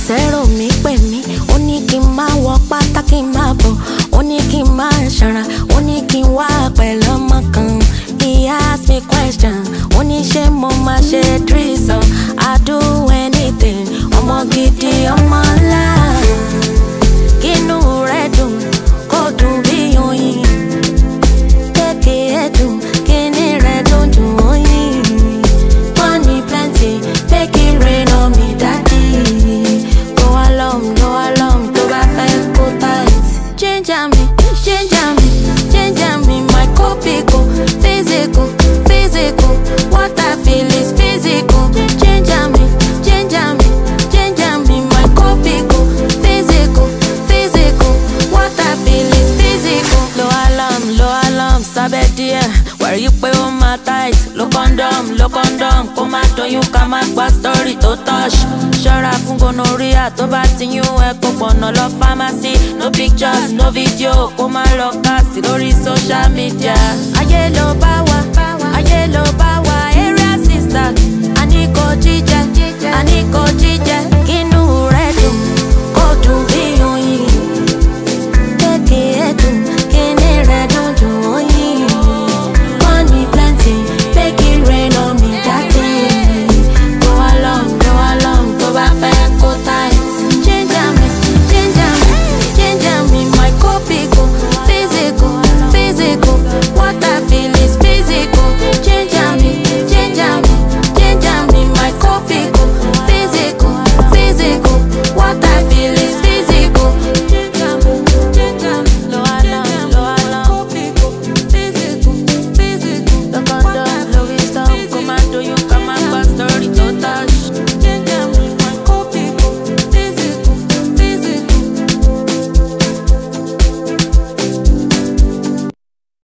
zero mi pè mí, ó ní kí n máa wọ pátá kí n máa bọ̀, ó ní kí n máa ṣanra, ó ní kí n wá pẹ̀lú ọmọ kan. He asked me question, ó ní ṣé mo máa ṣe threesome, I do anything, ọmọ gidi ọmọ ńlá. Kínú rẹ̀ dùn, kó dùn bí oyin, kékeré dùn, kíní rẹ̀ dùn dùn oyin. Money plenty, make it rain on me, daddy. Go along, tó bá fẹ́ go tight. Change me, my copy go physical. What I feel is physical. Change me, my copy go physical. What I feel is physical. Low alarm, sabe dear. Where you pay on my tight. Low condom, kó má tóyún ká má gba story tó touch. Ṣọ́ra fún gonorrhea tó bá ti yún ẹ kó pọ̀nà lọ pharmacy. No pictures, no video, kó má lọ cast lórí social media. Ayé ló bá wa, area sister, a ní kò jíjà.